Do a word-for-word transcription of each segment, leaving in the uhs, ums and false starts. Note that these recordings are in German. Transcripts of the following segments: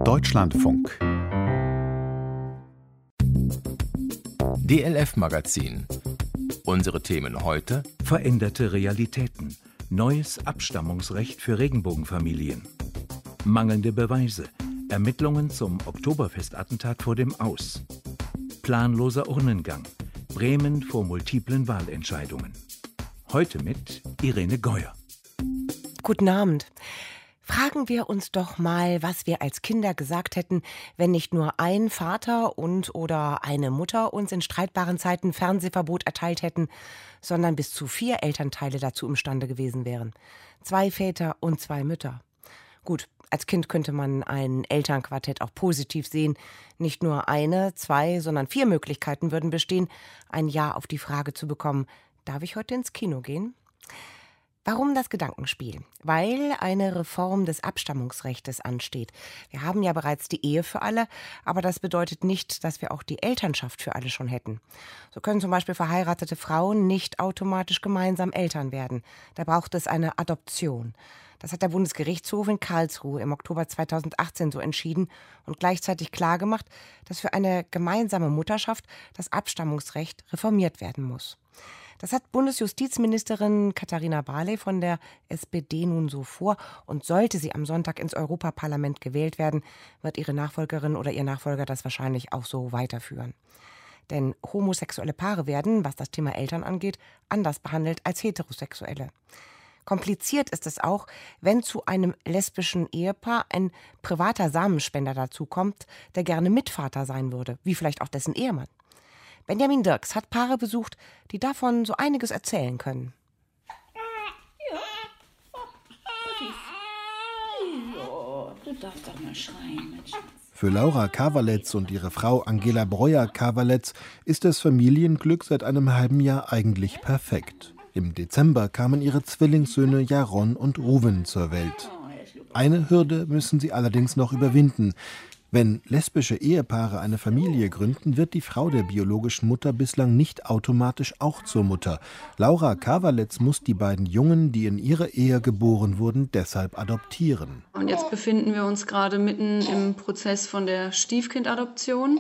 Deutschlandfunk. D L F-Magazin. Unsere Themen heute: Veränderte Realitäten, neues Abstammungsrecht für Regenbogenfamilien, mangelnde Beweise, Ermittlungen zum Oktoberfestattentat vor dem Aus, planloser Urnengang, Bremen vor multiplen Wahlentscheidungen. Heute mit Irene Geuer. Guten Abend. Fragen wir uns doch mal, was wir als Kinder gesagt hätten, wenn nicht nur ein Vater und oder eine Mutter uns in streitbaren Zeiten Fernsehverbot erteilt hätten, sondern bis zu vier Elternteile dazu imstande gewesen wären. Zwei Väter und zwei Mütter. Gut, als Kind könnte man ein Elternquartett auch positiv sehen. Nicht nur eine, zwei, sondern vier Möglichkeiten würden bestehen, ein Ja auf die Frage zu bekommen: Darf ich heute ins Kino gehen? Warum das Gedankenspiel? Weil eine Reform des Abstammungsrechts ansteht. Wir haben ja bereits die Ehe für alle, aber das bedeutet nicht, dass wir auch die Elternschaft für alle schon hätten. So können zum Beispiel verheiratete Frauen nicht automatisch gemeinsam Eltern werden. Da braucht es eine Adoption. Das hat der Bundesgerichtshof in Karlsruhe im Oktober zweitausendachtzehn so entschieden und gleichzeitig klargemacht, dass für eine gemeinsame Mutterschaft das Abstammungsrecht reformiert werden muss. Das hat Bundesjustizministerin Katharina Barley von der S P D nun so vor, und sollte sie am Sonntag ins Europaparlament gewählt werden, wird ihre Nachfolgerin oder ihr Nachfolger das wahrscheinlich auch so weiterführen. Denn homosexuelle Paare werden, was das Thema Eltern angeht, anders behandelt als heterosexuelle. Kompliziert ist es auch, wenn zu einem lesbischen Ehepaar ein privater Samenspender dazukommt, der gerne Mitvater sein würde, wie vielleicht auch dessen Ehemann. Benjamin Dirks hat Paare besucht, die davon so einiges erzählen können. Ja, du darfst doch mal schreien, Mensch. Für Laura Kawaletz und ihre Frau Angela Breuer-Kawaletz ist das Familienglück seit einem halben Jahr eigentlich perfekt. Im Dezember kamen ihre Zwillingssöhne Jaron und Ruven zur Welt. Eine Hürde müssen sie allerdings noch überwinden. Wenn lesbische Ehepaare eine Familie gründen, wird die Frau der biologischen Mutter bislang nicht automatisch auch zur Mutter. Laura Kawaletz muss die beiden Jungen, die in ihrer Ehe geboren wurden, deshalb adoptieren. Und jetzt befinden wir uns gerade mitten im Prozess von der Stiefkindadoption.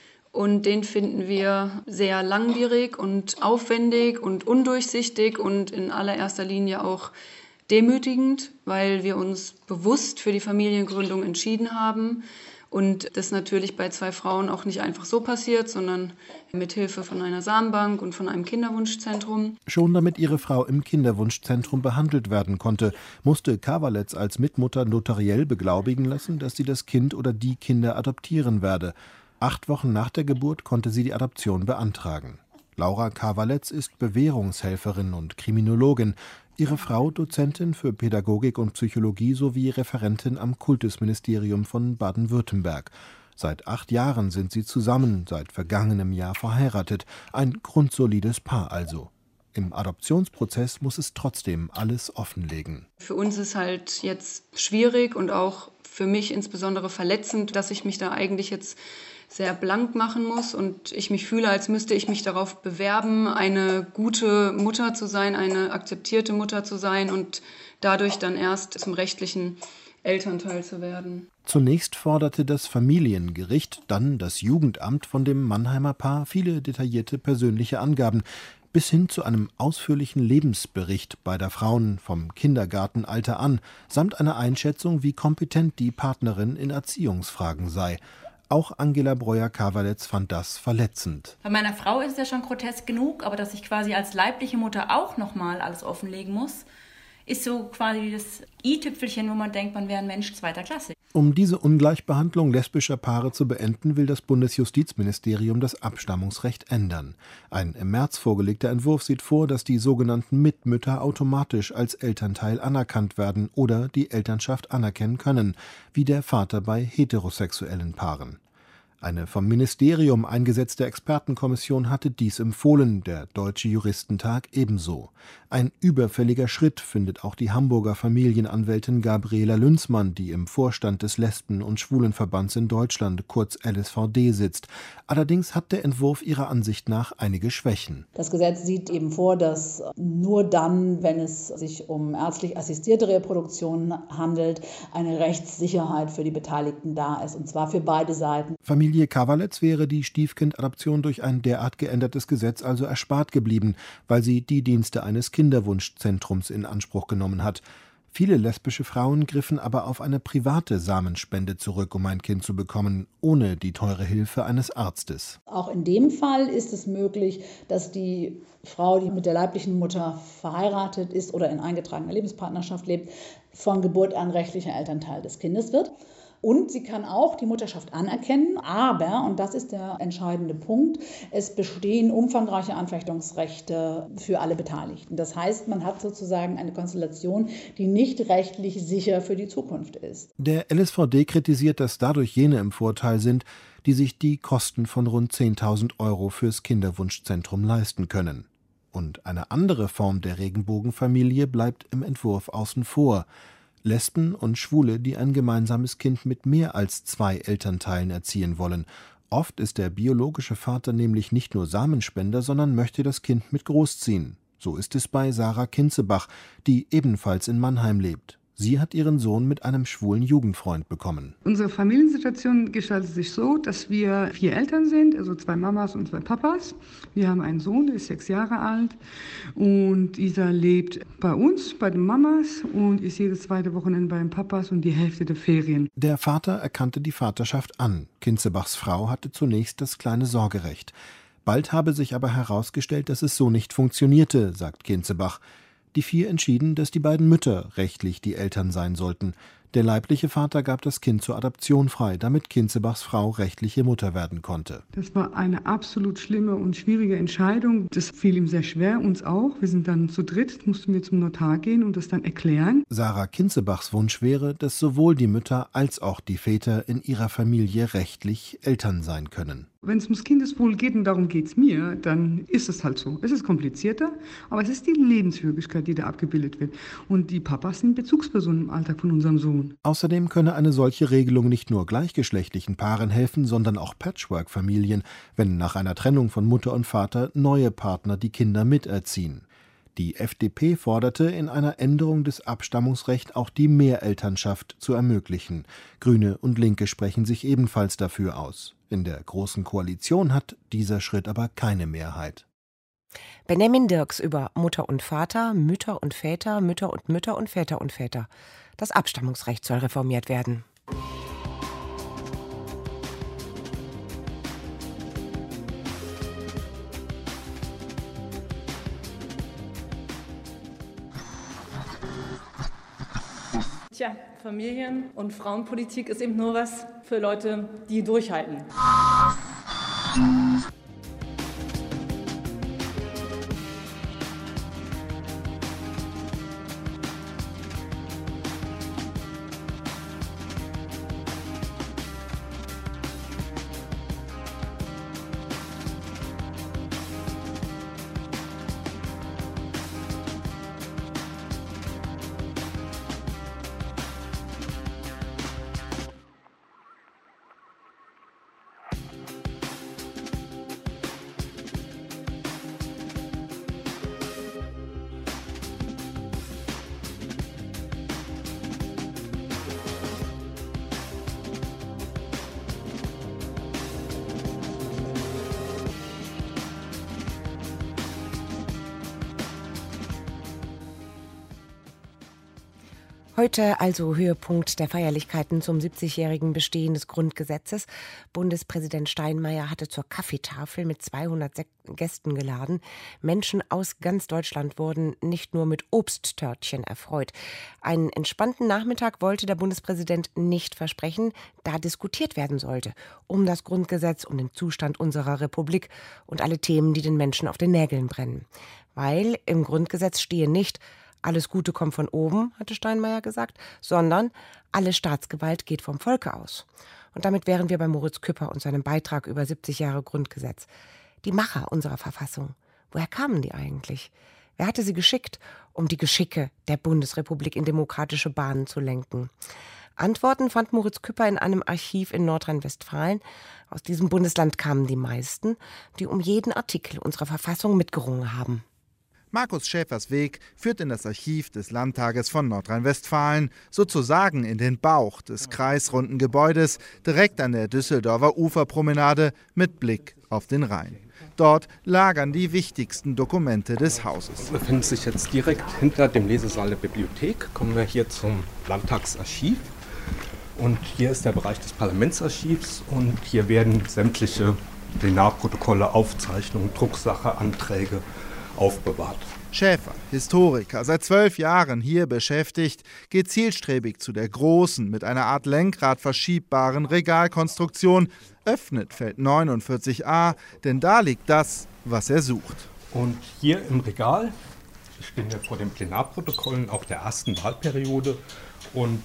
Und den finden wir sehr langwierig und aufwendig und undurchsichtig und in allererster Linie auch demütigend, weil wir uns bewusst für die Familiengründung entschieden haben. Und das natürlich bei zwei Frauen auch nicht einfach so passiert, sondern mit Hilfe von einer Samenbank und von einem Kinderwunschzentrum. Schon damit ihre Frau im Kinderwunschzentrum behandelt werden konnte, musste Kawaletz als Mitmutter notariell beglaubigen lassen, dass sie das Kind oder die Kinder adoptieren werde. Acht Wochen nach der Geburt konnte sie die Adoption beantragen. Laura Kawaletz ist Bewährungshelferin und Kriminologin. Ihre Frau Dozentin für Pädagogik und Psychologie sowie Referentin am Kultusministerium von Baden-Württemberg. Seit acht Jahren sind sie zusammen, seit vergangenem Jahr verheiratet. Ein grundsolides Paar also. Im Adoptionsprozess muss es trotzdem alles offenlegen. Für uns ist halt jetzt schwierig und auch für mich insbesondere verletzend, dass ich mich da eigentlich jetzt sehr blank machen muss und ich mich fühle, als müsste ich mich darauf bewerben, eine gute Mutter zu sein, eine akzeptierte Mutter zu sein und dadurch dann erst zum rechtlichen Elternteil zu werden. Zunächst forderte das Familiengericht, dann das Jugendamt von dem Mannheimer Paar viele detaillierte persönliche Angaben, bis hin zu einem ausführlichen Lebensbericht beider Frauen vom Kindergartenalter an, samt einer Einschätzung, wie kompetent die Partnerin in Erziehungsfragen sei. Auch Angela Breuer-Kawaletz fand das verletzend. Bei meiner Frau ist es ja schon grotesk genug, aber dass ich quasi als leibliche Mutter auch nochmal alles offenlegen muss, ist so quasi das i-Tüpfelchen, wo man denkt, man wäre ein Mensch zweiter Klasse. Um diese Ungleichbehandlung lesbischer Paare zu beenden, will das Bundesjustizministerium das Abstammungsrecht ändern. Ein im März vorgelegter Entwurf sieht vor, dass die sogenannten Mitmütter automatisch als Elternteil anerkannt werden oder die Elternschaft anerkennen können, wie der Vater bei heterosexuellen Paaren. Eine vom Ministerium eingesetzte Expertenkommission hatte dies empfohlen, der Deutsche Juristentag ebenso. Ein überfälliger Schritt findet auch die Hamburger Familienanwältin Gabriela Lünzmann, die im Vorstand des Lesben- und Schwulenverbands in Deutschland, kurz L S V D, sitzt. Allerdings hat der Entwurf ihrer Ansicht nach einige Schwächen. Das Gesetz sieht eben vor, dass nur dann, wenn es sich um ärztlich assistierte Reproduktion handelt, eine Rechtssicherheit für die Beteiligten da ist, und zwar für beide Seiten. Familie Kawaletz wäre die Stiefkindadoption durch ein derart geändertes Gesetz also erspart geblieben, weil sie die Dienste eines Kinderwunschzentrums in Anspruch genommen hat. Viele lesbische Frauen griffen aber auf eine private Samenspende zurück, um ein Kind zu bekommen, ohne die teure Hilfe eines Arztes. Auch in dem Fall ist es möglich, dass die Frau, die mit der leiblichen Mutter verheiratet ist oder in eingetragener Lebenspartnerschaft lebt, von Geburt an rechtlicher Elternteil des Kindes wird. Und sie kann auch die Mutterschaft anerkennen, aber, und das ist der entscheidende Punkt, es bestehen umfangreiche Anfechtungsrechte für alle Beteiligten. Das heißt, man hat sozusagen eine Konstellation, die nicht rechtlich sicher für die Zukunft ist. Der L S V D kritisiert, dass dadurch jene im Vorteil sind, die sich die Kosten von rund zehntausend Euro fürs Kinderwunschzentrum leisten können. Und eine andere Form der Regenbogenfamilie bleibt im Entwurf außen vor. Lesben und Schwule, die ein gemeinsames Kind mit mehr als zwei Elternteilen erziehen wollen. Oft ist der biologische Vater nämlich nicht nur Samenspender, sondern möchte das Kind mit großziehen. So ist es bei Sarah Kinzebach, die ebenfalls in Mannheim lebt. Sie hat ihren Sohn mit einem schwulen Jugendfreund bekommen. Unsere Familiensituation gestaltet sich so, dass wir vier Eltern sind, also zwei Mamas und zwei Papas. Wir haben einen Sohn, der ist sechs Jahre alt, und dieser lebt bei uns, bei den Mamas, und ist jedes zweite Wochenende bei den Papas und die Hälfte der Ferien. Der Vater erkannte die Vaterschaft an. Kinzebachs Frau hatte zunächst das kleine Sorgerecht. Bald habe sich aber herausgestellt, dass es so nicht funktionierte, sagt Kinzebach. Die vier entschieden, dass die beiden Mütter rechtlich die Eltern sein sollten. Der leibliche Vater gab das Kind zur Adoption frei, damit Kinzebachs Frau rechtliche Mutter werden konnte. Das war eine absolut schlimme und schwierige Entscheidung. Das fiel ihm sehr schwer, uns auch. Wir sind dann zu dritt, mussten wir zum Notar gehen und das dann erklären. Sarah Kinzebachs Wunsch wäre, dass sowohl die Mütter als auch die Väter in ihrer Familie rechtlich Eltern sein können. Wenn es ums Kindeswohl geht, und darum geht es mir, dann ist es halt so. Es ist komplizierter, aber es ist die Lebenswirklichkeit, die da abgebildet wird. Und die Papas sind Bezugspersonen im Alltag von unserem Sohn. Außerdem könne eine solche Regelung nicht nur gleichgeschlechtlichen Paaren helfen, sondern auch Patchwork-Familien, wenn nach einer Trennung von Mutter und Vater neue Partner die Kinder miterziehen. Die F D P forderte, in einer Änderung des Abstammungsrechts auch die Mehrelternschaft zu ermöglichen. Grüne und Linke sprechen sich ebenfalls dafür aus. In der Großen Koalition hat dieser Schritt aber keine Mehrheit. Benjamin Dirks über Mutter und Vater, Mütter und Väter, Mütter und Mütter und Väter und Väter. Das Abstammungsrecht soll reformiert werden. Tja, Familien- und Frauenpolitik ist eben nur was für Leute, die durchhalten. Heute also Höhepunkt der Feierlichkeiten zum siebzigjährigen Bestehen des Grundgesetzes. Bundespräsident Steinmeier hatte zur Kaffeetafel mit zweihundert Gästen geladen. Menschen aus ganz Deutschland wurden nicht nur mit Obsttörtchen erfreut. Einen entspannten Nachmittag wollte der Bundespräsident nicht versprechen, da diskutiert werden sollte. Um das Grundgesetz, um den Zustand unserer Republik und alle Themen, die den Menschen auf den Nägeln brennen. Weil im Grundgesetz stehe nicht: Alles Gute kommt von oben, hatte Steinmeier gesagt, sondern alle Staatsgewalt geht vom Volke aus. Und damit wären wir bei Moritz Küpper und seinem Beitrag über siebzig Jahre Grundgesetz. Die Macher unserer Verfassung, woher kamen die eigentlich? Wer hatte sie geschickt, um die Geschicke der Bundesrepublik in demokratische Bahnen zu lenken? Antworten fand Moritz Küpper in einem Archiv in Nordrhein-Westfalen. Aus diesem Bundesland kamen die meisten, die um jeden Artikel unserer Verfassung mitgerungen haben. Markus Schäfers Weg führt in das Archiv des Landtages von Nordrhein-Westfalen, sozusagen in den Bauch des kreisrunden Gebäudes, direkt an der Düsseldorfer Uferpromenade mit Blick auf den Rhein. Dort lagern die wichtigsten Dokumente des Hauses. Wir befinden sich jetzt direkt hinter dem Lesesaal der Bibliothek. Kommen wir hier zum Landtagsarchiv. Und hier ist der Bereich des Parlamentsarchivs und hier werden sämtliche Plenarprotokolle, Aufzeichnungen, Drucksache, Anträge aufbewahrt. Schäfer, Historiker, seit zwölf Jahren hier beschäftigt, geht zielstrebig zu der großen, mit einer Art Lenkrad verschiebbaren Regalkonstruktion, öffnet Feld neunundvierzig a, denn da liegt das, was er sucht. Und hier im Regal stehen wir vor den Plenarprotokollen auch der ersten Wahlperiode und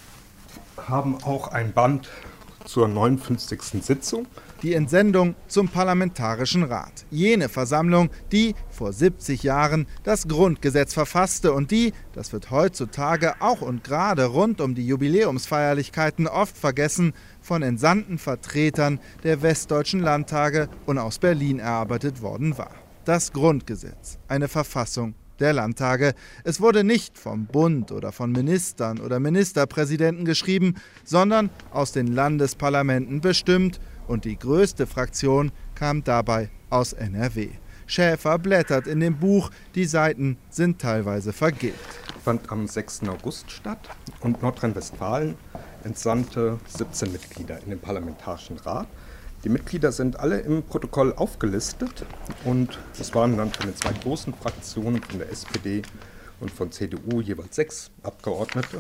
haben auch ein Band zur neunundfünfzigsten Sitzung. Die Entsendung zum Parlamentarischen Rat. Jene Versammlung, die vor siebzig Jahren das Grundgesetz verfasste und die, das wird heutzutage auch und gerade rund um die Jubiläumsfeierlichkeiten oft vergessen, von entsandten Vertretern der westdeutschen Landtage und aus Berlin erarbeitet worden war. Das Grundgesetz, eine Verfassung der Landtage. Es wurde nicht vom Bund oder von Ministern oder Ministerpräsidenten geschrieben, sondern aus den Landesparlamenten bestimmt und die größte Fraktion kam dabei aus N R W. Schäfer blättert in dem Buch, die Seiten sind teilweise vergilbt. Fand am sechsten August statt und Nordrhein-Westfalen entsandte siebzehn Mitglieder in den Parlamentarischen Rat. Die Mitglieder sind alle im Protokoll aufgelistet und es waren dann von den zwei großen Fraktionen, von der S P D und von C D U jeweils sechs Abgeordnete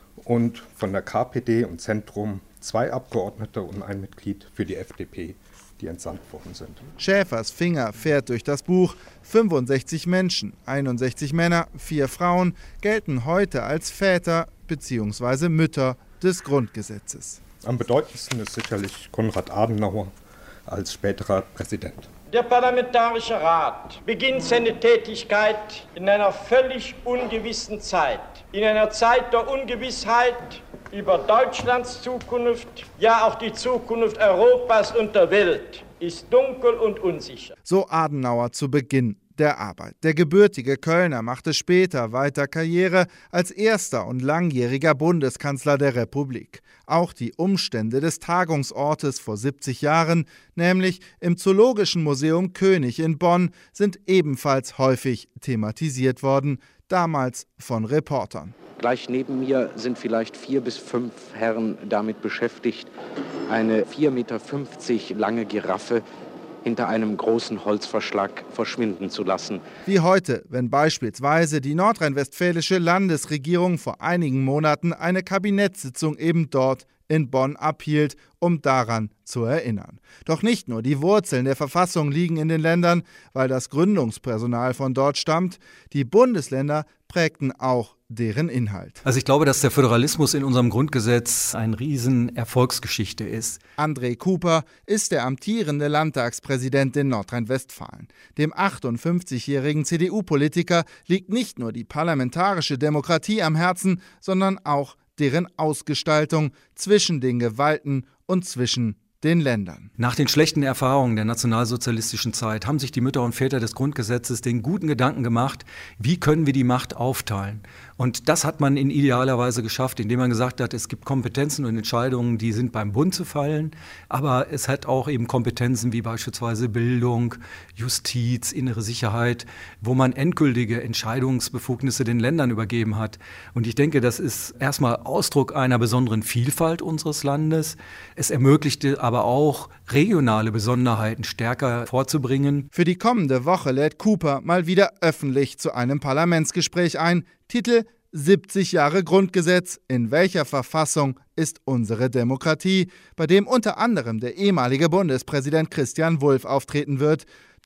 und von der K P D und Zentrum zwei Abgeordnete und ein Mitglied für die F D P, die entsandt worden sind. Schäfers Finger fährt durch das Buch. fünfundsechzig Menschen, einundsechzig Männer, vier Frauen gelten heute als Väter bzw. Mütter des Grundgesetzes. Am bedeutendsten ist sicherlich Konrad Adenauer als späterer Präsident. Der Parlamentarische Rat beginnt seine Tätigkeit in einer völlig ungewissen Zeit. In einer Zeit der Ungewissheit über Deutschlands Zukunft, ja auch die Zukunft Europas und der Welt, ist dunkel und unsicher. So Adenauer zu Beginn der Arbeit. Der gebürtige Kölner machte später weiter Karriere als erster und langjähriger Bundeskanzler der Republik. Auch die Umstände des Tagungsortes vor siebzig Jahren, nämlich im Zoologischen Museum König in Bonn, sind ebenfalls häufig thematisiert worden, damals von Reportern. Gleich neben mir sind vielleicht vier bis fünf Herren damit beschäftigt, eine vier Meter fünfzig lange Giraffe hinter einem großen Holzverschlag verschwinden zu lassen. Wie heute, wenn beispielsweise die nordrhein-westfälische Landesregierung vor einigen Monaten eine Kabinettssitzung eben dort in Bonn abhielt, um daran zu erinnern. Doch nicht nur die Wurzeln der Verfassung liegen in den Ländern, weil das Gründungspersonal von dort stammt. Die Bundesländer prägten auch deren Inhalt. Also ich glaube, dass der Föderalismus in unserem Grundgesetz eine riesen Erfolgsgeschichte ist. André Cooper ist der amtierende Landtagspräsident in Nordrhein-Westfalen. Dem achtundfünfzigjährigen C D U-Politiker liegt nicht nur die parlamentarische Demokratie am Herzen, sondern auch deren Ausgestaltung zwischen den Gewalten und zwischen den Ländern. Nach den schlechten Erfahrungen der nationalsozialistischen Zeit haben sich die Mütter und Väter des Grundgesetzes den guten Gedanken gemacht, wie können wir die Macht aufteilen? Und das hat man in idealer Weise geschafft, indem man gesagt hat, es gibt Kompetenzen und Entscheidungen, die sind beim Bund zu fallen, aber es hat auch eben Kompetenzen wie beispielsweise Bildung, Justiz, innere Sicherheit, wo man endgültige Entscheidungsbefugnisse den Ländern übergeben hat. Und ich denke, das ist erstmal Ausdruck einer besonderen Vielfalt unseres Landes. Es ermöglichte aber auch regionale Besonderheiten stärker vorzubringen. Für die kommende Woche lädt Cooper mal wieder öffentlich zu einem Parlamentsgespräch ein. Titel siebzig Jahre Grundgesetz. In welcher Verfassung ist unsere Demokratie? Bei dem unter anderem der ehemalige Bundespräsident Christian Wulff auftreten wird.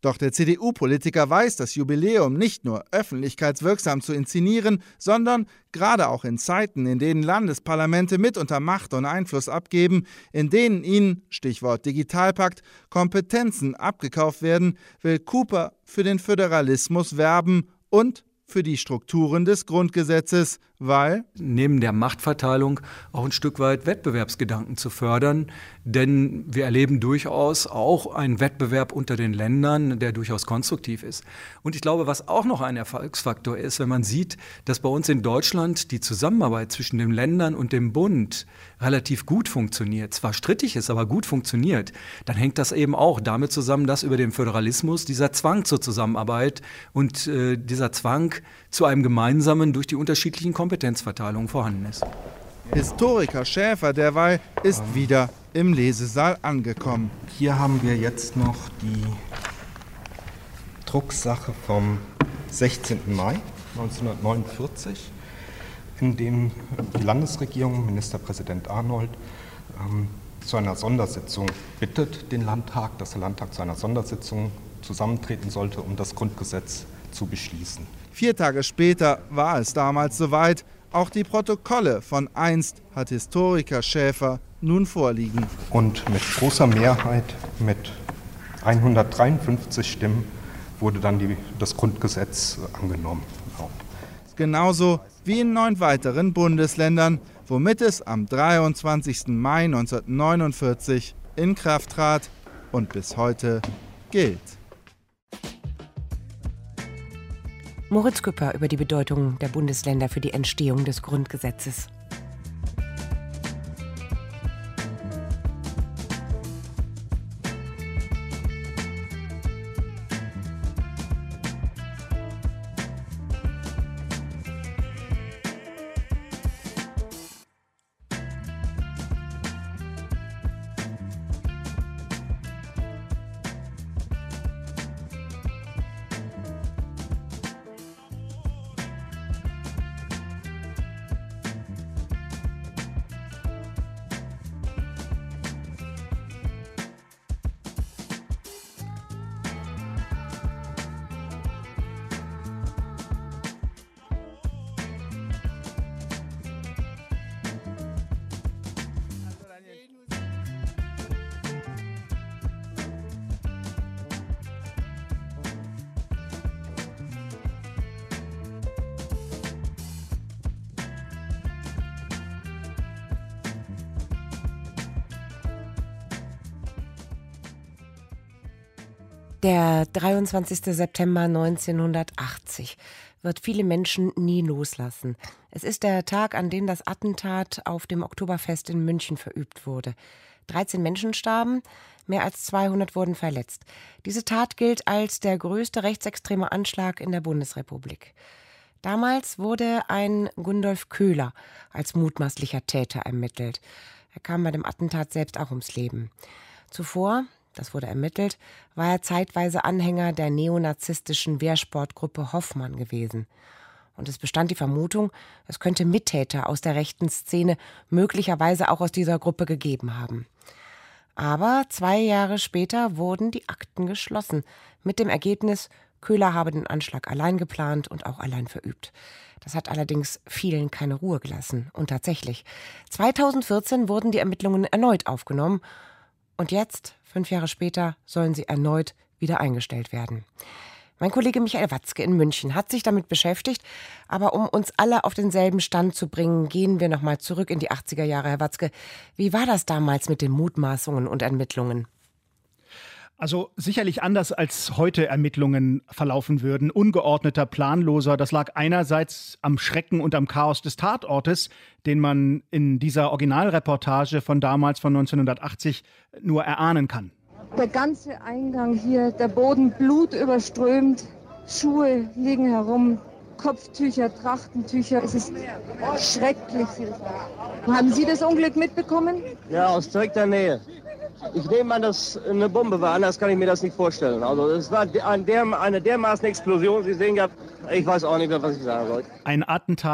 Doch der C D U-Politiker weiß, das Jubiläum nicht nur öffentlichkeitswirksam zu inszenieren, sondern gerade auch in Zeiten, in denen Landesparlamente mitunter Macht und Einfluss abgeben, in denen ihnen, Stichwort Digitalpakt, Kompetenzen abgekauft werden, will Cooper für den Föderalismus werben und für die Strukturen des Grundgesetzes, weil neben der Machtverteilung auch ein Stück weit Wettbewerbsgedanken zu fördern. Denn wir erleben durchaus auch einen Wettbewerb unter den Ländern, der durchaus konstruktiv ist. Und ich glaube, was auch noch ein Erfolgsfaktor ist, wenn man sieht, dass bei uns in Deutschland die Zusammenarbeit zwischen den Ländern und dem Bund relativ gut funktioniert, zwar strittig ist, aber gut funktioniert, dann hängt das eben auch damit zusammen, dass über den Föderalismus dieser Zwang zur Zusammenarbeit und äh, dieser Zwang zu einem gemeinsamen durch die unterschiedlichen Kompetenzverteilungen vorhanden ist. Historiker Schäfer derweil ist ähm, wieder im Lesesaal angekommen. Hier haben wir jetzt noch die Drucksache vom sechzehnten Mai neunzehnhundertneunundvierzig, in dem die Landesregierung, Ministerpräsident Arnold, ähm, zu einer Sondersitzung bittet den Landtag, dass der Landtag zu einer Sondersitzung zusammentreten sollte, um das Grundgesetz zu beschließen. Vier Tage später war es damals soweit. Auch die Protokolle von einst hat Historiker Schäfer nun vorliegen. Und mit großer Mehrheit, mit hundertdreiundfünfzig Stimmen, wurde dann die, das Grundgesetz angenommen. Genauso wie in neun weiteren Bundesländern, womit es am dreiundzwanzigsten Mai neunzehnhundertneunundvierzig in Kraft trat und bis heute gilt. Moritz Küpper über die Bedeutung der Bundesländer für die Entstehung des Grundgesetzes. Der dreiundzwanzigste September neunzehnhundertachtzig wird viele Menschen nie loslassen. Es ist der Tag, an dem das Attentat auf dem Oktoberfest in München verübt wurde. dreizehn Menschen starben, mehr als zweihundert wurden verletzt. Diese Tat gilt als der größte rechtsextreme Anschlag in der Bundesrepublik. Damals wurde ein Gundolf Köhler als mutmaßlicher Täter ermittelt. Er kam bei dem Attentat selbst auch ums Leben. Zuvor, das wurde ermittelt, war er zeitweise Anhänger der neonazistischen Wehrsportgruppe Hoffmann gewesen. Und es bestand die Vermutung, es könnte Mittäter aus der rechten Szene möglicherweise auch aus dieser Gruppe gegeben haben. Aber zwei Jahre später wurden die Akten geschlossen, mit dem Ergebnis, Köhler habe den Anschlag allein geplant und auch allein verübt. Das hat allerdings vielen keine Ruhe gelassen. Und tatsächlich, zweitausendvierzehn wurden die Ermittlungen erneut aufgenommen. Und jetzt, fünf Jahre später, sollen sie erneut wieder eingestellt werden. Mein Kollege Michael Watzke in München hat sich damit beschäftigt. Aber um uns alle auf denselben Stand zu bringen, gehen wir noch mal zurück in die achtziger Jahre. Herr Watzke, wie war das damals mit den Mutmaßungen und Ermittlungen? Also sicherlich anders, als heute Ermittlungen verlaufen würden. Ungeordneter, planloser. Das lag einerseits am Schrecken und am Chaos des Tatortes, den man in dieser Originalreportage von damals, von neunzehnhundertachtzig, nur erahnen kann. Der ganze Eingang hier, der Boden blutüberströmt, Schuhe liegen herum, Kopftücher, Trachtentücher. Es ist schrecklich. Haben Sie das Unglück mitbekommen? Ja, aus direkter Nähe. Ich nehme an, dass eine Bombe war, anders kann ich mir das nicht vorstellen. Also es war eine dermaßen Explosion, Sie sehen ja, ich weiß auch nicht mehr, was ich sagen soll. Ein Attentat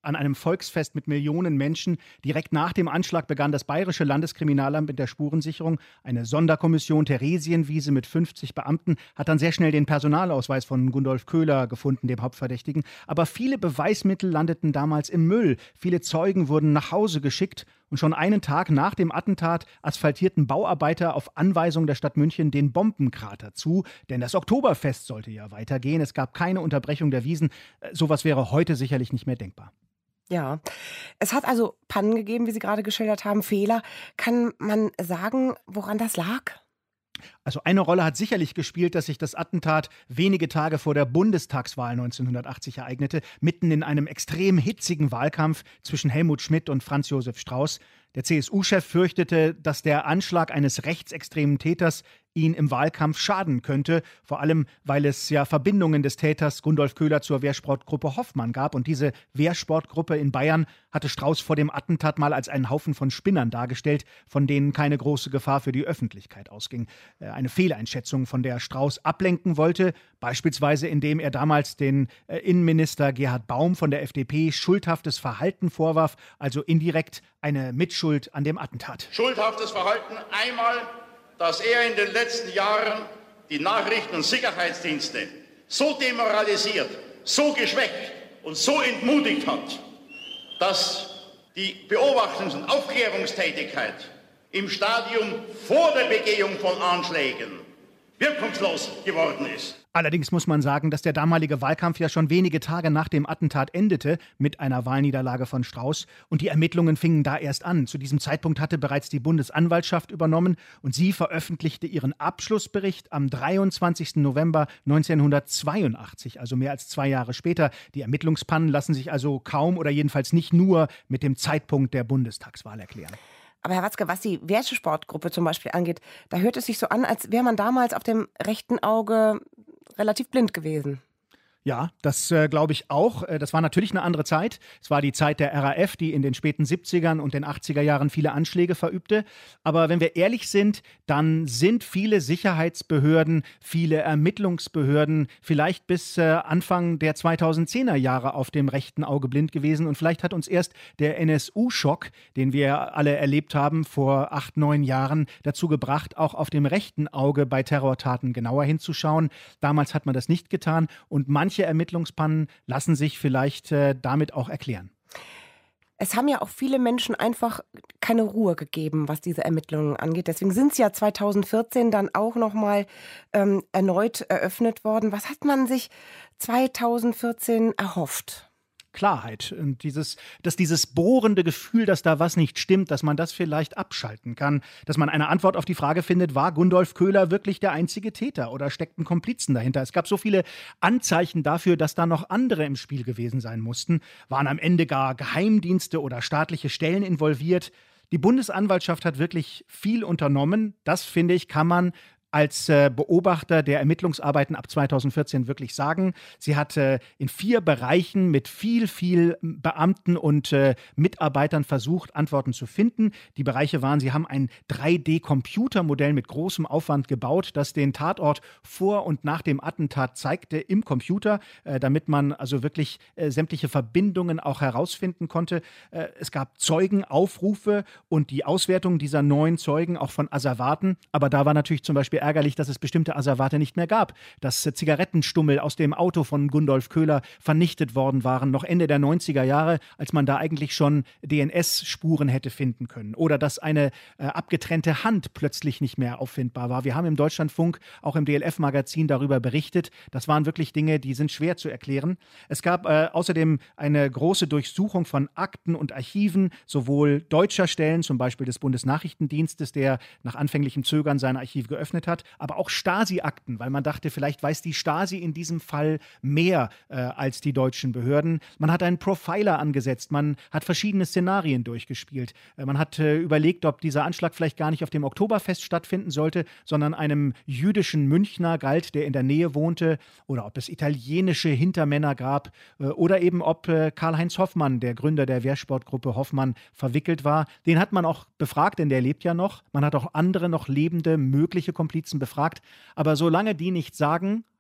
an einem Volksfest mit Millionen Menschen. Direkt nach dem Anschlag begann das Bayerische Landeskriminalamt mit der Spurensicherung. Eine Sonderkommission Theresienwiese mit fünfzig Beamten hat dann sehr schnell den Personalausweis von Gundolf Köhler gefunden, dem Hauptverdächtigen. Aber viele Beweismittel landeten damals im Müll. Viele Zeugen wurden nach Hause geschickt. Und schon einen Tag nach dem Attentat asphaltierten Bauarbeiter auf Anweisung der Stadt München den Bombenkrater zu. Denn das Oktoberfest sollte ja weitergehen. Es gab keine Unterbrechung der Wiesen. Sowas wäre heute sicherlich nicht mehr denkbar. Ja, es hat also Pannen gegeben, wie Sie gerade geschildert haben, Fehler. Kann man sagen, woran das lag? Also eine Rolle hat sicherlich gespielt, dass sich das Attentat wenige Tage vor der Bundestagswahl neunzehnhundertachtzig ereignete, mitten in einem extrem hitzigen Wahlkampf zwischen Helmut Schmidt und Franz Josef Strauß. Der C S U-Chef fürchtete, dass der Anschlag eines rechtsextremen Täters ihn im Wahlkampf schaden könnte, vor allem weil es ja Verbindungen des Täters Gundolf Köhler zur Wehrsportgruppe Hoffmann gab. Und diese Wehrsportgruppe in Bayern hatte Strauß vor dem Attentat mal als einen Haufen von Spinnern dargestellt, von denen keine große Gefahr für die Öffentlichkeit ausging. Eine Fehleinschätzung, von der Strauß ablenken wollte, beispielsweise indem er damals den Innenminister Gerhard Baum von der F D P schuldhaftes Verhalten vorwarf, also indirekt eine Mitschuld an dem Attentat. Schuldhaftes Verhalten einmal, dass er in den letzten Jahren die Nachrichten- und Sicherheitsdienste so demoralisiert, so geschwächt und so entmutigt hat, dass die Beobachtungs- und Aufklärungstätigkeit im Stadium vor der Begehung von Anschlägen wirkungslos geworden ist. Allerdings muss man sagen, dass der damalige Wahlkampf ja schon wenige Tage nach dem Attentat endete mit einer Wahlniederlage von Strauß und die Ermittlungen fingen da erst an. Zu diesem Zeitpunkt hatte bereits die Bundesanwaltschaft übernommen und sie veröffentlichte ihren Abschlussbericht am dreiundzwanzigsten November neunzehnhundertzweiundachtzig, also mehr als zwei Jahre später. Die Ermittlungspannen lassen sich also kaum oder jedenfalls nicht nur mit dem Zeitpunkt der Bundestagswahl erklären. Aber Herr Watzke, was die Wehrsportgruppe zum Beispiel angeht, da hört es sich so an, als wäre man damals auf dem rechten Auge relativ blind gewesen. Ja, das äh, glaube ich auch. Das war natürlich eine andere Zeit. Es war die Zeit der R A F, die in den späten siebzigern und den achtziger Jahren viele Anschläge verübte. Aber wenn wir ehrlich sind, dann sind viele Sicherheitsbehörden, viele Ermittlungsbehörden vielleicht bis äh, Anfang der zweitausendzehner Jahre auf dem rechten Auge blind gewesen. Und vielleicht hat uns erst der N S U-Schock, den wir alle erlebt haben vor acht, neun Jahren, dazu gebracht, auch auf dem rechten Auge bei Terrortaten genauer hinzuschauen. Damals hat man das nicht getan und manche Manche Ermittlungspannen lassen sich vielleicht äh, damit auch erklären. Es haben ja auch viele Menschen einfach keine Ruhe gegeben, was diese Ermittlungen angeht. Deswegen sind sie ja zweitausendvierzehn dann auch noch mal ähm, erneut eröffnet worden. Was hat man sich zweitausendvierzehn erhofft? Klarheit und dieses, dass dieses bohrende Gefühl, dass da was nicht stimmt, dass man das vielleicht abschalten kann, dass man eine Antwort auf die Frage findet, war Gundolf Köhler wirklich der einzige Täter oder steckten Komplizen dahinter? Es gab so viele Anzeichen dafür, dass da noch andere im Spiel gewesen sein mussten. Waren am Ende gar Geheimdienste oder staatliche Stellen involviert? Die Bundesanwaltschaft hat wirklich viel unternommen. Das, finde ich, kann man als äh, Beobachter der Ermittlungsarbeiten ab zweitausendvierzehn wirklich sagen. Sie hat äh, in vier Bereichen mit viel, viel Beamten und äh, Mitarbeitern versucht, Antworten zu finden. Die Bereiche waren, sie haben ein drei D-Computermodell mit großem Aufwand gebaut, das den Tatort vor und nach dem Attentat zeigte im Computer, äh, damit man also wirklich äh, sämtliche Verbindungen auch herausfinden konnte. Äh, es gab Zeugenaufrufe und die Auswertung dieser neuen Zeugen auch von Asservaten. Aber da war natürlich zum Beispiel ärgerlich, dass es bestimmte Asservate nicht mehr gab, dass Zigarettenstummel aus dem Auto von Gundolf Köhler vernichtet worden waren, noch Ende der neunziger Jahre, als man da eigentlich schon D N S-Spuren hätte finden können. Oder dass eine äh, abgetrennte Hand plötzlich nicht mehr auffindbar war. Wir haben im Deutschlandfunk, auch im D L F-Magazin darüber berichtet. Das waren wirklich Dinge, die sind schwer zu erklären. Es gab äh, außerdem eine große Durchsuchung von Akten und Archiven, sowohl deutscher Stellen, zum Beispiel des Bundesnachrichtendienstes, der nach anfänglichem Zögern sein Archiv geöffnet hat, aber auch Stasi-Akten, weil man dachte, vielleicht weiß die Stasi in diesem Fall mehr äh, als die deutschen Behörden. Man hat einen Profiler angesetzt, man hat verschiedene Szenarien durchgespielt. Äh, man hat äh, überlegt, ob dieser Anschlag vielleicht gar nicht auf dem Oktoberfest stattfinden sollte, sondern einem jüdischen Münchner galt, der in der Nähe wohnte, oder ob es italienische Hintermänner gab, äh, oder eben ob äh, Karl-Heinz Hoffmann, der Gründer der Wehrsportgruppe Hoffmann, verwickelt war. Den hat man auch befragt, denn der lebt ja noch. Man hat auch andere noch lebende, mögliche Komplizen befragt. Aber solange die nichts sagen,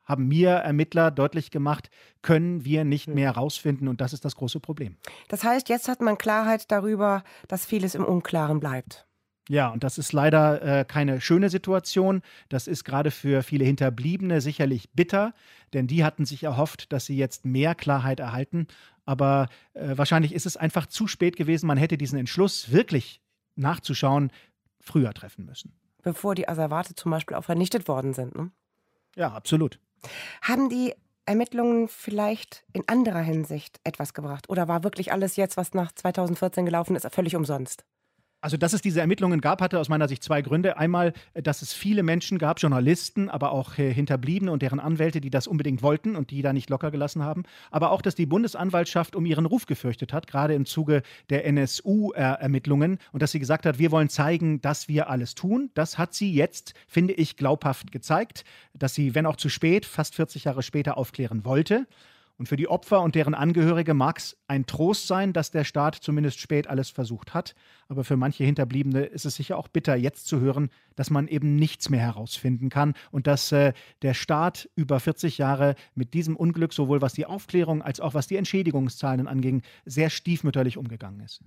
haben mir Ermittler deutlich gemacht, können wir nicht mehr herausfinden. Und das ist das große Problem. Das heißt, jetzt hat man Klarheit darüber, dass vieles im Unklaren bleibt. Ja, und das ist leider äh, keine schöne Situation. Das ist gerade für viele Hinterbliebene sicherlich bitter, denn die hatten sich erhofft, dass sie jetzt mehr Klarheit erhalten. Aber äh, wahrscheinlich ist es einfach zu spät gewesen. Man hätte diesen Entschluss, wirklich nachzuschauen, früher treffen müssen. Bevor die Asservate zum Beispiel auch vernichtet worden sind, ne? Ja, absolut. Haben die Ermittlungen vielleicht in anderer Hinsicht etwas gebracht? Oder war wirklich alles jetzt, was nach zweitausendvierzehn gelaufen ist, völlig umsonst? Also, dass es diese Ermittlungen gab, hatte aus meiner Sicht zwei Gründe. Einmal, dass es viele Menschen gab, Journalisten, aber auch äh, Hinterbliebene und deren Anwälte, die das unbedingt wollten und die da nicht locker gelassen haben. Aber auch, dass die Bundesanwaltschaft um ihren Ruf gefürchtet hat, gerade im Zuge der N S U-Ermittlungen. Und dass sie gesagt hat, wir wollen zeigen, dass wir alles tun. Das hat sie jetzt, finde ich, glaubhaft gezeigt, dass sie, wenn auch zu spät, fast vierzig Jahre später aufklären wollte. Und für die Opfer und deren Angehörige mag es ein Trost sein, dass der Staat zumindest spät alles versucht hat. Aber für manche Hinterbliebene ist es sicher auch bitter, jetzt zu hören, dass man eben nichts mehr herausfinden kann und dass äh, der Staat über vierzig Jahre mit diesem Unglück, sowohl was die Aufklärung als auch was die Entschädigungszahlen anging, sehr stiefmütterlich umgegangen ist.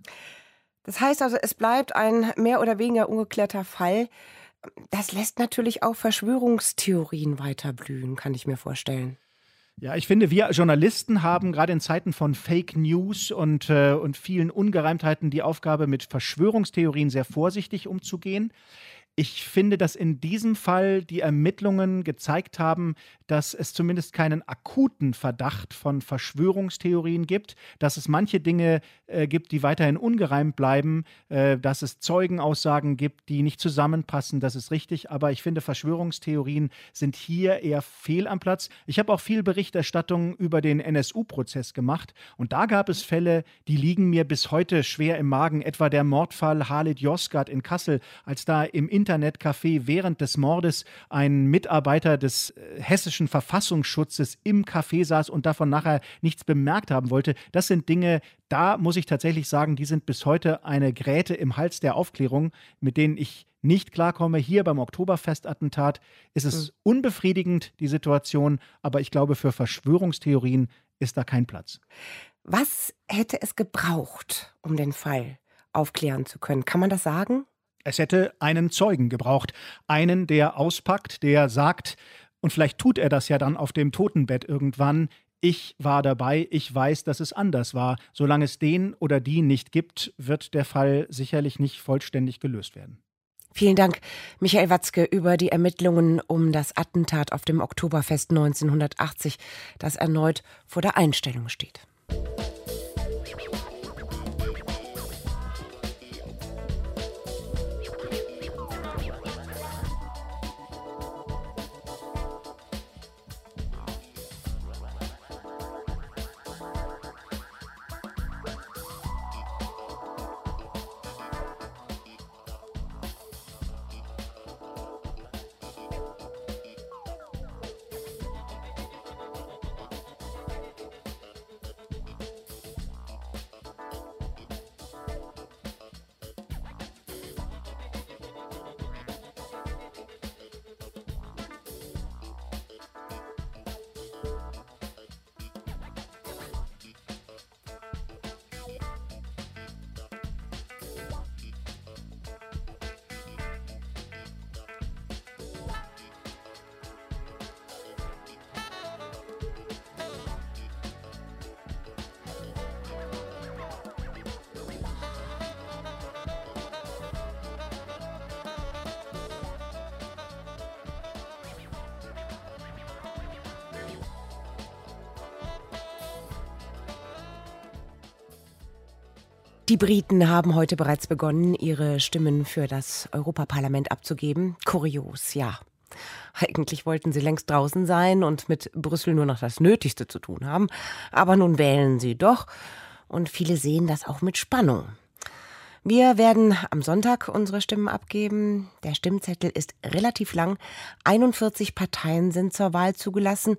Das heißt also, es bleibt ein mehr oder weniger ungeklärter Fall. Das lässt natürlich auch Verschwörungstheorien weiter blühen, kann ich mir vorstellen. Ja, ich finde, wir Journalisten haben gerade in Zeiten von Fake News und, äh, und vielen Ungereimtheiten die Aufgabe, mit Verschwörungstheorien sehr vorsichtig umzugehen. Ich finde, dass in diesem Fall die Ermittlungen gezeigt haben, dass es zumindest keinen akuten Verdacht von Verschwörungstheorien gibt, dass es manche Dinge äh, gibt, die weiterhin ungereimt bleiben, äh, dass es Zeugenaussagen gibt, die nicht zusammenpassen, das ist richtig. Aber ich finde, Verschwörungstheorien sind hier eher fehl am Platz. Ich habe auch viel Berichterstattung über den N S U-Prozess gemacht und da gab es Fälle, die liegen mir bis heute schwer im Magen, etwa der Mordfall Halit Yozgat in Kassel, als da im Internetcafé während des Mordes ein Mitarbeiter des äh, hessischen Verfassungsschutzes im Café saß und davon nachher nichts bemerkt haben wollte. Das sind Dinge, da muss ich tatsächlich sagen, die sind bis heute eine Gräte im Hals der Aufklärung, mit denen ich nicht klarkomme. Hier beim Oktoberfestattentat ist es unbefriedigend, die Situation, aber ich glaube, für Verschwörungstheorien ist da kein Platz. Was hätte es gebraucht, um den Fall aufklären zu können? Kann man das sagen? Es hätte einen Zeugen gebraucht, einen, der auspackt, der sagt, und vielleicht tut er das ja dann auf dem Totenbett irgendwann, ich war dabei, ich weiß, dass es anders war. Solange es den oder die nicht gibt, wird der Fall sicherlich nicht vollständig gelöst werden. Vielen Dank, Michael Watzke, über die Ermittlungen um das Attentat auf dem Oktoberfest neunzehnhundertachtzig, das erneut vor der Einstellung steht. Die Briten haben heute bereits begonnen, ihre Stimmen für das Europaparlament abzugeben. Kurios, ja. Eigentlich wollten sie längst draußen sein und mit Brüssel nur noch das Nötigste zu tun haben. Aber nun wählen sie doch. Und viele sehen das auch mit Spannung. Wir werden am Sonntag unsere Stimmen abgeben. Der Stimmzettel ist relativ lang. einundvierzig Parteien sind zur Wahl zugelassen.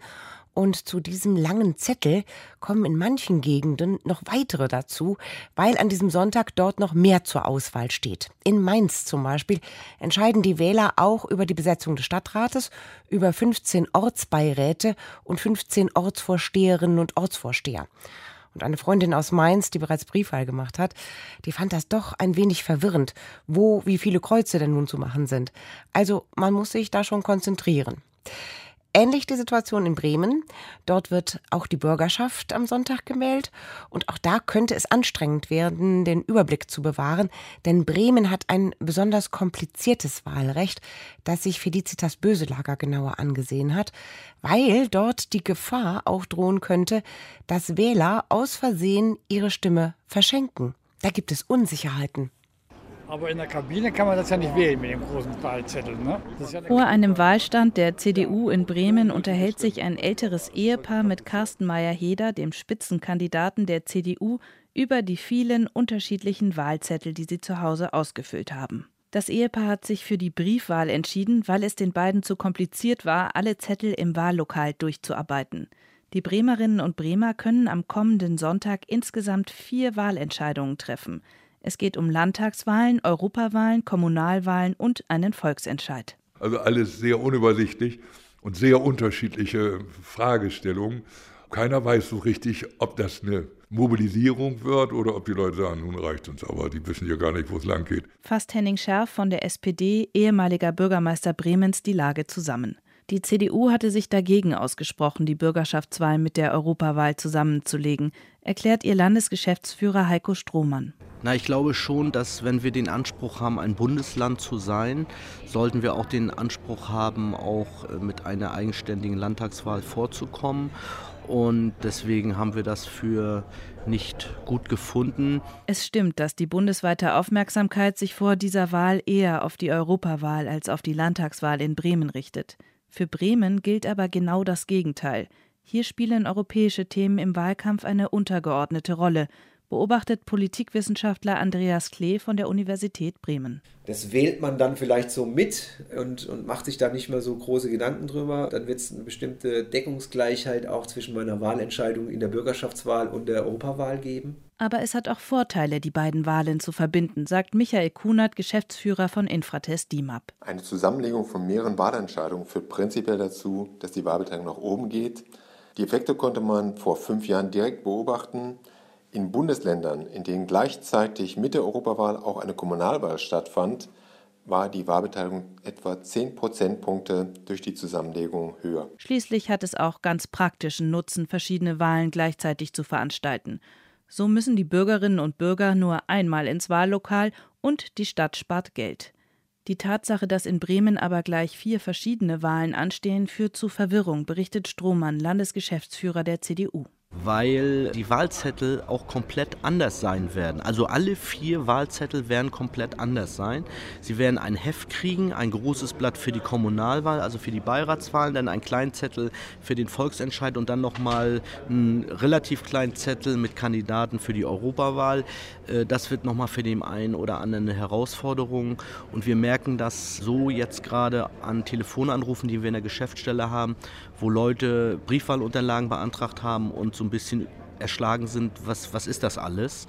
Und zu diesem langen Zettel kommen in manchen Gegenden noch weitere dazu, weil an diesem Sonntag dort noch mehr zur Auswahl steht. In Mainz zum Beispiel entscheiden die Wähler auch über die Besetzung des Stadtrates, über fünfzehn Ortsbeiräte und fünfzehn Ortsvorsteherinnen und Ortsvorsteher. Und eine Freundin aus Mainz, die bereits Briefwahl gemacht hat, die fand das doch ein wenig verwirrend, wo wie viele Kreuze denn nun zu machen sind. Also man muss sich da schon konzentrieren. Ähnlich die Situation in Bremen. Dort wird auch die Bürgerschaft am Sonntag gewählt. Und auch da könnte es anstrengend werden, den Überblick zu bewahren. Denn Bremen hat ein besonders kompliziertes Wahlrecht, das sich Felicitas Böselager genauer angesehen hat, weil dort die Gefahr auch drohen könnte, dass Wähler aus Versehen ihre Stimme verschenken. Da gibt es Unsicherheiten. Aber in der Kabine kann man das ja nicht wählen mit dem großen Wahlzettel. Ne? Ja Vor einem Wahlstand der C D U in Bremen unterhält sich ein älteres Ehepaar mit Carsten Meyer-Heder, dem Spitzenkandidaten der C D U, über die vielen unterschiedlichen Wahlzettel, die sie zu Hause ausgefüllt haben. Das Ehepaar hat sich für die Briefwahl entschieden, weil es den beiden zu kompliziert war, alle Zettel im Wahllokal durchzuarbeiten. Die Bremerinnen und Bremer können am kommenden Sonntag insgesamt vier Wahlentscheidungen treffen. Es geht um Landtagswahlen, Europawahlen, Kommunalwahlen und einen Volksentscheid. Also alles sehr unübersichtlich und sehr unterschiedliche Fragestellungen. Keiner weiß so richtig, ob das eine Mobilisierung wird oder ob die Leute sagen, nun reicht uns, aber die wissen ja gar nicht, wo es lang geht. Fasst Henning Scherf von der S P D, ehemaliger Bürgermeister Bremens, die Lage zusammen. Die C D U hatte sich dagegen ausgesprochen, die Bürgerschaftswahl mit der Europawahl zusammenzulegen, erklärt ihr Landesgeschäftsführer Heiko Strohmann. Na, ich glaube schon, dass wenn wir den Anspruch haben, ein Bundesland zu sein, sollten wir auch den Anspruch haben, auch mit einer eigenständigen Landtagswahl vorzukommen. Und deswegen haben wir das für nicht gut gefunden. Es stimmt, dass die bundesweite Aufmerksamkeit sich vor dieser Wahl eher auf die Europawahl als auf die Landtagswahl in Bremen richtet. Für Bremen gilt aber genau das Gegenteil. Hier spielen europäische Themen im Wahlkampf eine untergeordnete Rolle, beobachtet Politikwissenschaftler Andreas Klee von der Universität Bremen. Das wählt man dann vielleicht so mit und, und macht sich da nicht mehr so große Gedanken drüber. Dann wird es eine bestimmte Deckungsgleichheit auch zwischen meiner Wahlentscheidung in der Bürgerschaftswahl und der Europawahl geben. Aber es hat auch Vorteile, die beiden Wahlen zu verbinden, sagt Michael Kunert, Geschäftsführer von Infratest D I M A P. Eine Zusammenlegung von mehreren Wahlentscheidungen führt prinzipiell dazu, dass die Wahlbeteiligung nach oben geht. Die Effekte konnte man vor fünf Jahren direkt beobachten. In Bundesländern, in denen gleichzeitig mit der Europawahl auch eine Kommunalwahl stattfand, war die Wahlbeteiligung etwa zehn Prozentpunkte durch die Zusammenlegung höher. Schließlich hat es auch ganz praktischen Nutzen, verschiedene Wahlen gleichzeitig zu veranstalten. So müssen die Bürgerinnen und Bürger nur einmal ins Wahllokal und die Stadt spart Geld. Die Tatsache, dass in Bremen aber gleich vier verschiedene Wahlen anstehen, führt zu Verwirrung, berichtet Strohmann, Landesgeschäftsführer der C D U. Weil die Wahlzettel auch komplett anders sein werden. Also alle vier Wahlzettel werden komplett anders sein. Sie werden ein Heft kriegen, ein großes Blatt für die Kommunalwahl, also für die Beiratswahlen, dann einen kleinen Zettel für den Volksentscheid und dann nochmal einen relativ kleinen Zettel mit Kandidaten für die Europawahl. Das wird nochmal für den einen oder anderen eine Herausforderung. Und wir merken das so jetzt gerade an Telefonanrufen, die wir in der Geschäftsstelle haben, wo Leute Briefwahlunterlagen beantragt haben und so ein bisschen erschlagen sind, was, was ist das alles?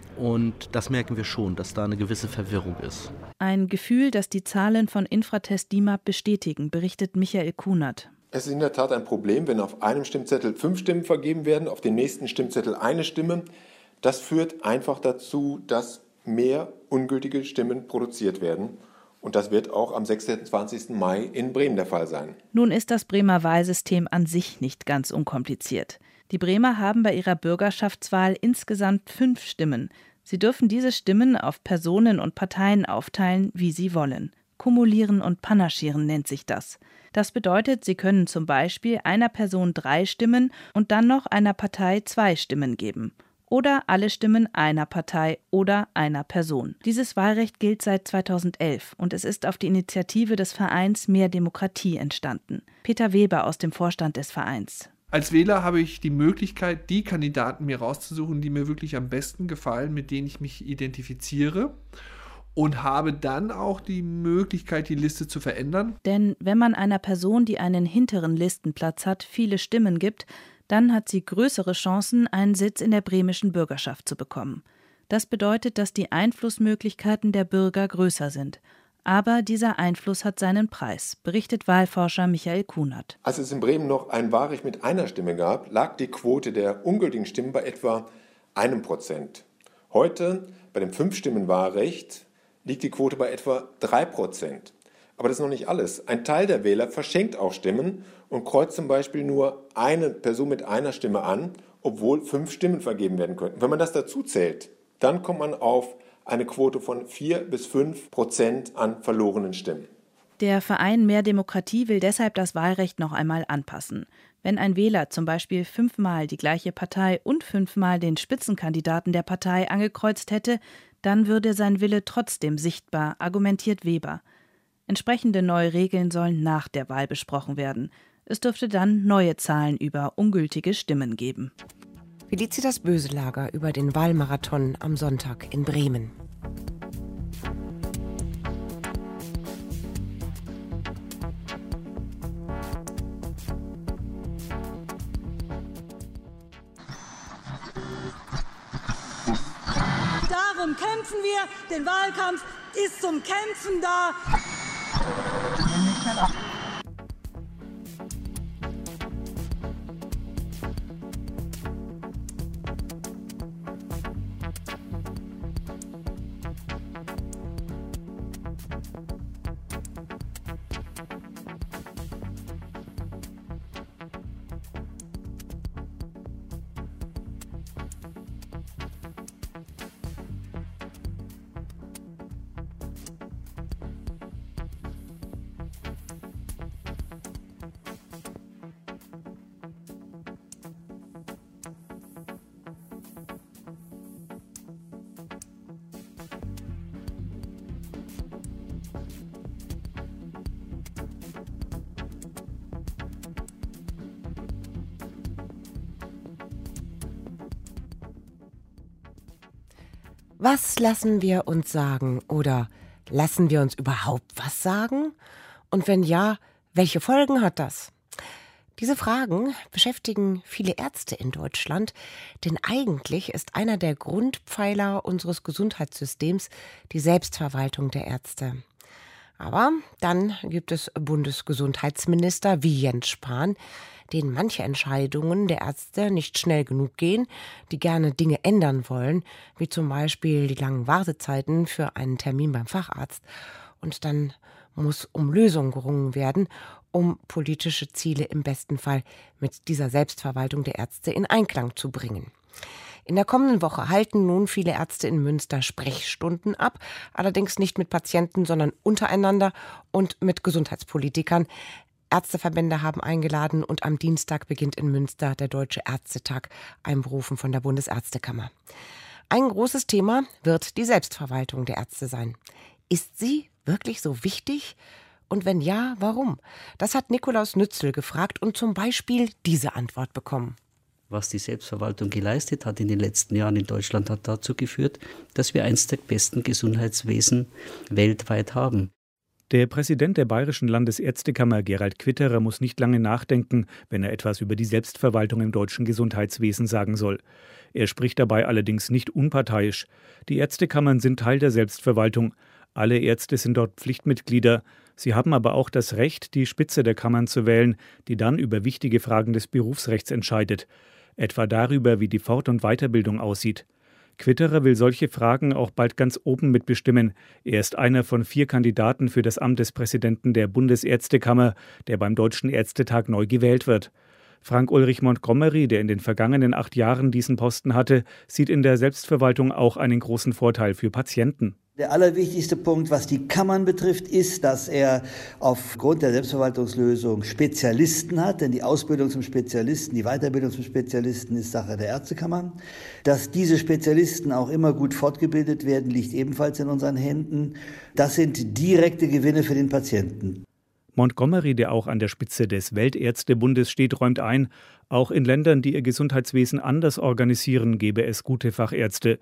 Und das merken wir schon, dass da eine gewisse Verwirrung ist. Ein Gefühl, das die Zahlen von Infratest D I M A P bestätigen, berichtet Michael Kunert. Es ist in der Tat ein Problem, wenn auf einem Stimmzettel fünf Stimmen vergeben werden, auf dem nächsten Stimmzettel eine Stimme. Das führt einfach dazu, dass mehr ungültige Stimmen produziert werden. Und das wird auch am sechsundzwanzigsten Mai in Bremen der Fall sein. Nun ist das Bremer Wahlsystem an sich nicht ganz unkompliziert. Die Bremer haben bei ihrer Bürgerschaftswahl insgesamt fünf Stimmen. Sie dürfen diese Stimmen auf Personen und Parteien aufteilen, wie sie wollen. Kumulieren und panaschieren nennt sich das. Das bedeutet, sie können zum Beispiel einer Person drei Stimmen und dann noch einer Partei zwei Stimmen geben. Oder alle Stimmen einer Partei oder einer Person. Dieses Wahlrecht gilt seit zweitausendelf und es ist auf die Initiative des Vereins Mehr Demokratie entstanden. Peter Weber aus dem Vorstand des Vereins. Als Wähler habe ich die Möglichkeit, die Kandidaten mir rauszusuchen, die mir wirklich am besten gefallen, mit denen ich mich identifiziere. und habe dann auch die Möglichkeit, die Liste zu verändern. Denn wenn man einer Person, die einen hinteren Listenplatz hat, viele Stimmen gibt, dann hat sie größere Chancen, einen Sitz in der bremischen Bürgerschaft zu bekommen. Das bedeutet, dass die Einflussmöglichkeiten der Bürger größer sind. Aber dieser Einfluss hat seinen Preis, berichtet Wahlforscher Michael Kunert. Als es in Bremen noch ein Wahlrecht mit einer Stimme gab, lag die Quote der ungültigen Stimmen bei etwa einem Prozent. Heute, bei dem Fünf-Stimmen-Wahlrecht, liegt die Quote bei etwa drei Prozent. Aber das ist noch nicht alles. Ein Teil der Wähler verschenkt auch Stimmen und kreuzt zum Beispiel nur eine Person mit einer Stimme an, obwohl fünf Stimmen vergeben werden könnten. Wenn man das dazu zählt, dann kommt man auf eine Quote von vier bis fünf Prozent an verlorenen Stimmen. Der Verein Mehr Demokratie will deshalb das Wahlrecht noch einmal anpassen. Wenn ein Wähler zum Beispiel fünfmal die gleiche Partei und fünfmal den Spitzenkandidaten der Partei angekreuzt hätte, dann würde sein Wille trotzdem sichtbar, argumentiert Weber. Entsprechende neue Regeln sollen nach der Wahl besprochen werden. Es dürfte dann neue Zahlen über ungültige Stimmen geben. Felicitas Böselager über den Wahlmarathon am Sonntag in Bremen. Darum kämpfen wir. Den Wahlkampf ist zum Kämpfen da. Was lassen wir uns sagen oder lassen wir uns überhaupt was sagen? Und wenn ja, welche Folgen hat das? Diese Fragen beschäftigen viele Ärzte in Deutschland, denn eigentlich ist einer der Grundpfeiler unseres Gesundheitssystems die Selbstverwaltung der Ärzte. Aber dann gibt es Bundesgesundheitsminister wie Jens Spahn, denen manche Entscheidungen der Ärzte nicht schnell genug gehen, die gerne Dinge ändern wollen, wie zum Beispiel die langen Wartezeiten für einen Termin beim Facharzt. Und dann muss um Lösungen gerungen werden, um politische Ziele im besten Fall mit dieser Selbstverwaltung der Ärzte in Einklang zu bringen. In der kommenden Woche halten nun viele Ärzte in Münster Sprechstunden ab, allerdings nicht mit Patienten, sondern untereinander und mit Gesundheitspolitikern. Ärzteverbände haben eingeladen und am Dienstag beginnt in Münster der Deutsche Ärztetag, einberufen von der Bundesärztekammer. Ein großes Thema wird die Selbstverwaltung der Ärzte sein. Ist sie wirklich so wichtig? Und wenn ja, warum? Das hat Nikolaus Nützel gefragt und zum Beispiel diese Antwort bekommen. Was die Selbstverwaltung geleistet hat in den letzten Jahren in Deutschland, hat dazu geführt, dass wir eines der besten Gesundheitswesen weltweit haben. Der Präsident der Bayerischen Landesärztekammer, Gerald Quitterer, muss nicht lange nachdenken, wenn er etwas über die Selbstverwaltung im deutschen Gesundheitswesen sagen soll. Er spricht dabei allerdings nicht unparteiisch. Die Ärztekammern sind Teil der Selbstverwaltung. Alle Ärzte sind dort Pflichtmitglieder. Sie haben aber auch das Recht, die Spitze der Kammern zu wählen, die dann über wichtige Fragen des Berufsrechts entscheidet. Etwa darüber, wie die Fort- und Weiterbildung aussieht. Quitterer will solche Fragen auch bald ganz oben mitbestimmen. Er ist einer von vier Kandidaten für das Amt des Präsidenten der Bundesärztekammer, der beim Deutschen Ärztetag neu gewählt wird. Frank-Ulrich Montgomery, der in den vergangenen acht Jahren diesen Posten hatte, sieht in der Selbstverwaltung auch einen großen Vorteil für Patienten. Der allerwichtigste Punkt, was die Kammern betrifft, ist, dass er aufgrund der Selbstverwaltungslösung Spezialisten hat, denn die Ausbildung zum Spezialisten, die Weiterbildung zum Spezialisten ist Sache der Ärztekammern. Dass diese Spezialisten auch immer gut fortgebildet werden, liegt ebenfalls in unseren Händen. Das sind direkte Gewinne für den Patienten. Montgomery, der auch an der Spitze des Weltärztebundes steht, räumt ein, auch in Ländern, die ihr Gesundheitswesen anders organisieren, gäbe es gute Fachärzte.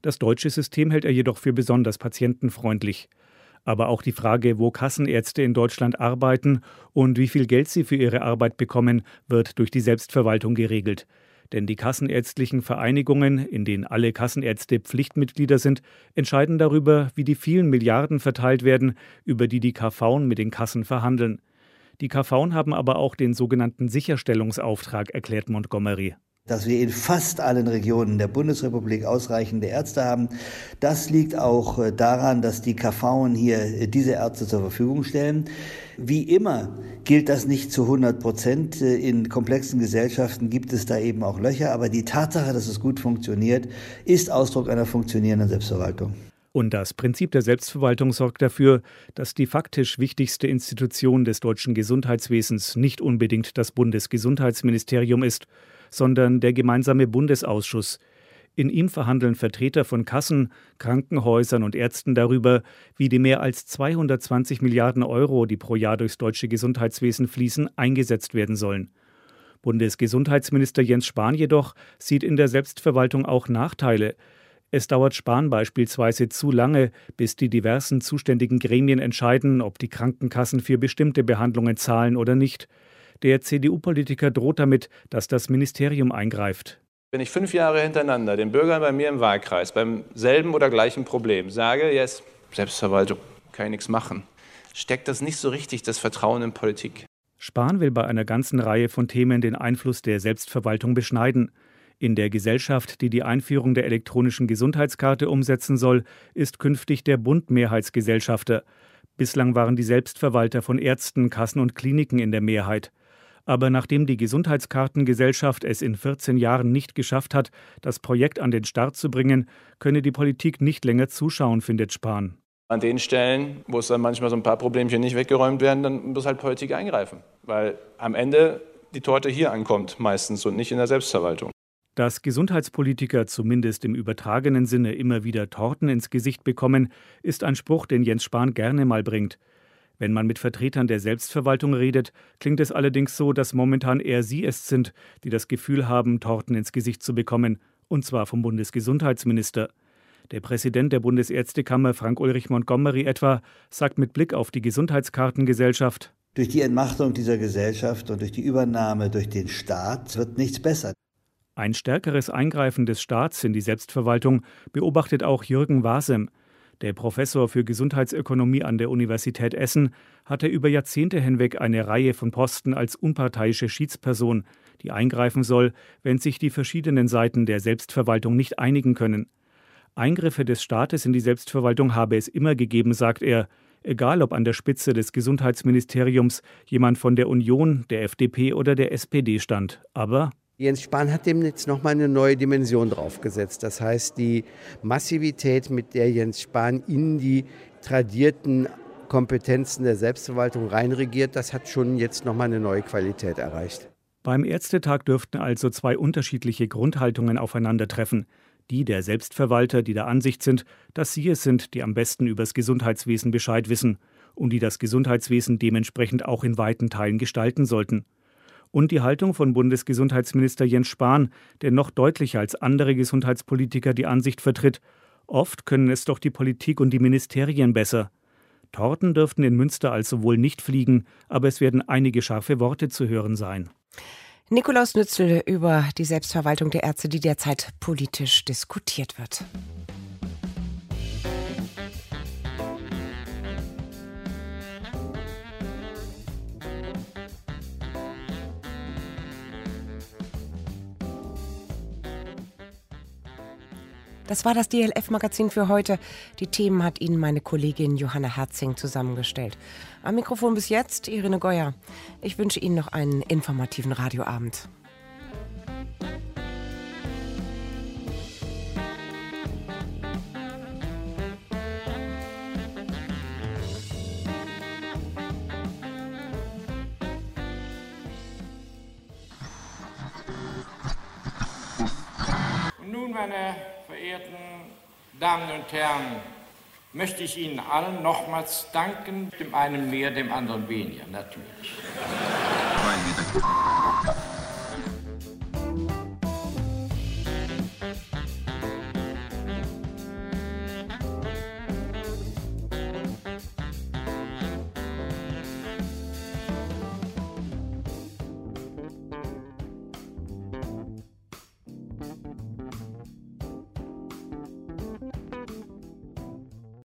Das deutsche System hält er jedoch für besonders patientenfreundlich. Aber auch die Frage, wo Kassenärzte in Deutschland arbeiten und wie viel Geld sie für ihre Arbeit bekommen, wird durch die Selbstverwaltung geregelt. Denn die kassenärztlichen Vereinigungen, in denen alle Kassenärzte Pflichtmitglieder sind, entscheiden darüber, wie die vielen Milliarden verteilt werden, über die die K V'n mit den Kassen verhandeln. Die K V'n haben aber auch den sogenannten Sicherstellungsauftrag, erklärt Montgomery. Dass wir in fast allen Regionen der Bundesrepublik ausreichende Ärzte haben, das liegt auch daran, dass die K V'n hier diese Ärzte zur Verfügung stellen. Wie immer gilt das nicht zu hundert Prozent. In komplexen Gesellschaften gibt es da eben auch Löcher. Aber die Tatsache, dass es gut funktioniert, ist Ausdruck einer funktionierenden Selbstverwaltung. Und das Prinzip der Selbstverwaltung sorgt dafür, dass die faktisch wichtigste Institution des deutschen Gesundheitswesens nicht unbedingt das Bundesgesundheitsministerium ist, sondern der gemeinsame Bundesausschuss. In ihm verhandeln Vertreter von Kassen, Krankenhäusern und Ärzten darüber, wie die mehr als zweihundertzwanzig Milliarden Euro, die pro Jahr durchs deutsche Gesundheitswesen fließen, eingesetzt werden sollen. Bundesgesundheitsminister Jens Spahn jedoch sieht in der Selbstverwaltung auch Nachteile. Es dauert Spahn beispielsweise zu lange, bis die diversen zuständigen Gremien entscheiden, ob die Krankenkassen für bestimmte Behandlungen zahlen oder nicht. Der C D U-Politiker droht damit, dass das Ministerium eingreift. Wenn ich fünf Jahre hintereinander den Bürgern bei mir im Wahlkreis beim selben oder gleichen Problem sage, yes, Selbstverwaltung, kann ich nichts machen, steckt das nicht so richtig das Vertrauen in Politik. Spahn will bei einer ganzen Reihe von Themen den Einfluss der Selbstverwaltung beschneiden. In der Gesellschaft, die die Einführung der elektronischen Gesundheitskarte umsetzen soll, ist künftig der Bund Mehrheitsgesellschafter. Bislang waren die Selbstverwalter von Ärzten, Kassen und Kliniken in der Mehrheit. Aber nachdem die Gesundheitskartengesellschaft es in vierzehn Jahren nicht geschafft hat, das Projekt an den Start zu bringen, könne die Politik nicht länger zuschauen, findet Spahn. An den Stellen, wo es dann manchmal so ein paar Problemchen nicht weggeräumt werden, dann muss halt Politik eingreifen. Weil am Ende die Torte hier ankommt meistens und nicht in der Selbstverwaltung. Dass Gesundheitspolitiker zumindest im übertragenen Sinne immer wieder Torten ins Gesicht bekommen, ist ein Spruch, den Jens Spahn gerne mal bringt. Wenn man mit Vertretern der Selbstverwaltung redet, klingt es allerdings so, dass momentan eher sie es sind, die das Gefühl haben, Torten ins Gesicht zu bekommen, und zwar vom Bundesgesundheitsminister. Der Präsident der Bundesärztekammer, Frank-Ulrich Montgomery etwa, sagt mit Blick auf die Gesundheitskartengesellschaft: Durch die Entmachtung dieser Gesellschaft und durch die Übernahme durch den Staat wird nichts besser. Ein stärkeres Eingreifen des Staats in die Selbstverwaltung beobachtet auch Jürgen Wasem. Der Professor für Gesundheitsökonomie an der Universität Essen hatte über Jahrzehnte hinweg eine Reihe von Posten als unparteiische Schiedsperson, die eingreifen soll, wenn sich die verschiedenen Seiten der Selbstverwaltung nicht einigen können. Eingriffe des Staates in die Selbstverwaltung habe es immer gegeben, sagt er, egal ob an der Spitze des Gesundheitsministeriums jemand von der Union, der F D P oder der S P D stand. Aber Jens Spahn hat dem jetzt nochmal eine neue Dimension draufgesetzt. Das heißt, die Massivität, mit der Jens Spahn in die tradierten Kompetenzen der Selbstverwaltung reinregiert, das hat schon jetzt nochmal eine neue Qualität erreicht. Beim Ärztetag dürften also zwei unterschiedliche Grundhaltungen aufeinandertreffen. Die der Selbstverwalter, die der Ansicht sind, dass sie es sind, die am besten übers Gesundheitswesen Bescheid wissen und die das Gesundheitswesen dementsprechend auch in weiten Teilen gestalten sollten. Und die Haltung von Bundesgesundheitsminister Jens Spahn, der noch deutlicher als andere Gesundheitspolitiker die Ansicht vertritt, oft können es doch die Politik und die Ministerien besser. Torten dürften in Münster also wohl nicht fliegen, aber es werden einige scharfe Worte zu hören sein. Nikolaus Nützel über die Selbstverwaltung der Ärzte, die derzeit politisch diskutiert wird. Das war das D L F-Magazin für heute. Die Themen hat Ihnen meine Kollegin Johanna Herzing zusammengestellt. Am Mikrofon bis jetzt Irene Geuer. Ich wünsche Ihnen noch einen informativen Radioabend. Und nun, meine verehrten Damen und Herren, möchte ich Ihnen allen nochmals danken, dem einen mehr, dem anderen weniger, natürlich.